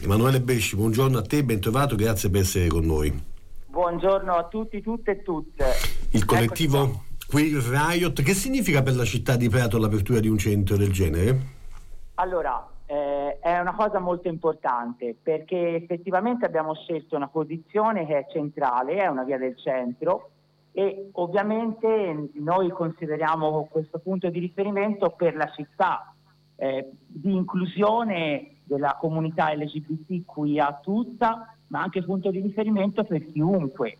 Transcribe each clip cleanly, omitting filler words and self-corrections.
Emanuele Besci, buongiorno a te, ben trovato, grazie per essere con noi. Buongiorno a tutti, tutte e tutte. Il collettivo Queer Riot, che significa per la città di Prato l'apertura di un centro del genere? Allora, è una cosa molto importante, perché effettivamente abbiamo scelto una posizione che è centrale, è una via del centro, e ovviamente noi consideriamo questo punto di riferimento per la città, di inclusione della comunità LGBTQIA tutta, ma anche punto di riferimento per chiunque.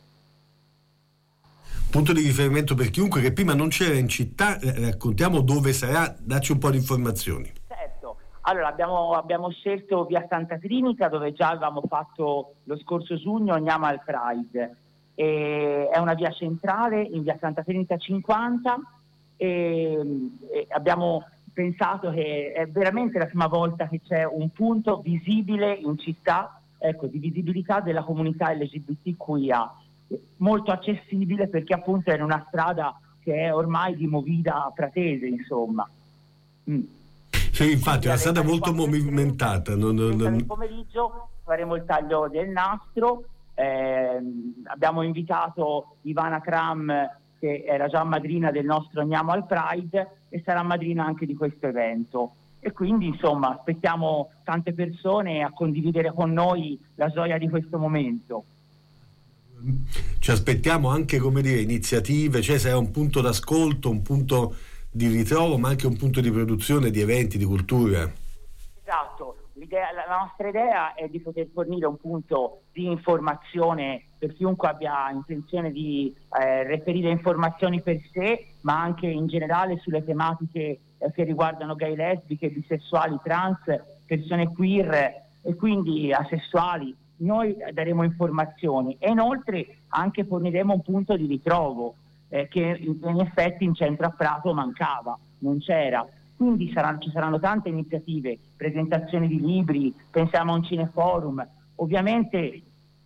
Punto di riferimento per chiunque, che prima non c'era in città. Raccontiamo dove sarà, dacci un po' di informazioni. Certo, allora abbiamo scelto via Santa Trinita, dove già avevamo fatto lo scorso giugno Andiamo Pride. È una via centrale in via Santa Trinita 50, e abbiamo pensato che è veramente la prima volta che c'è un punto visibile in città, ecco, di visibilità della comunità LGBTQIA, molto accessibile, perché appunto è in una strada che è ormai di movida pratese, insomma. Sì, infatti è una strada molto movimentata. Nel pomeriggio faremo il taglio del nastro. Abbiamo invitato Ivana Kram, che era già madrina del nostro Andiamo al Pride, e sarà madrina anche di questo evento. E quindi insomma aspettiamo tante persone a condividere con noi la gioia di questo momento. Ci aspettiamo anche, come dire, iniziative, cioè sarà un punto d'ascolto, un punto di ritrovo, ma anche un punto di produzione di eventi, di cultura. Esatto, la nostra idea è di poter fornire un punto di informazione per chiunque abbia intenzione di reperire informazioni per sé, ma anche in generale sulle tematiche che riguardano gay, lesbiche, bisessuali, trans, persone queer e quindi asessuali. Noi daremo informazioni e inoltre anche forniremo un punto di ritrovo che in effetti in centro a Prato mancava, non c'era. Quindi ci saranno tante iniziative, presentazioni di libri, pensiamo a un cineforum, ovviamente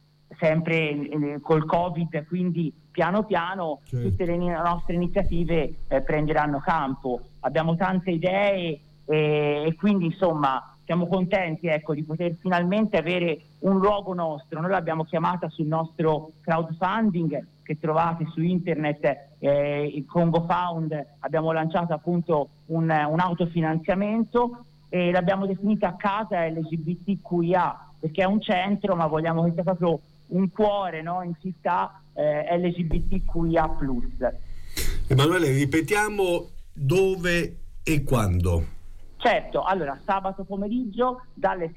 sempre col Covid, quindi piano piano tutte le nostre iniziative prenderanno campo. Abbiamo tante idee e quindi insomma siamo contenti, ecco, di poter finalmente avere un luogo nostro. Noi l'abbiamo chiamata sul nostro crowdfunding che trovate su internet, il Congo Found. Abbiamo lanciato appunto un autofinanziamento e l'abbiamo definita Casa LGBTQIA, perché è un centro, ma vogliamo che sia proprio un cuore, no, in città LGBTQIA+. Emanuele, ripetiamo dove e quando. Certo, allora sabato pomeriggio dalle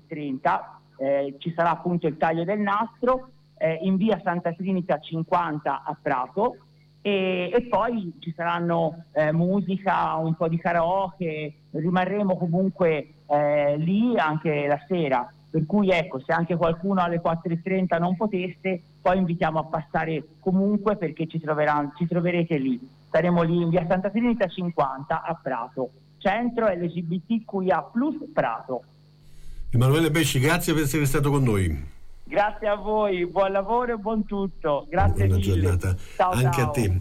16:30 ci sarà appunto il taglio del nastro in via Santa Trinita 50 a Prato, e poi ci saranno musica, un po' di karaoke, rimarremo comunque lì anche la sera, per cui ecco, se anche qualcuno alle 4:30 non potesse, poi invitiamo a passare comunque, perché ci troverete lì. Saremo lì in via Santa Trinita 50 a Prato, centro LGBTQIA+ Prato. Emanuele Besci, grazie per essere stato con noi. Grazie a voi, buon lavoro e buon tutto. Grazie Buona mille. giornata Ciao, anche ciao. a te.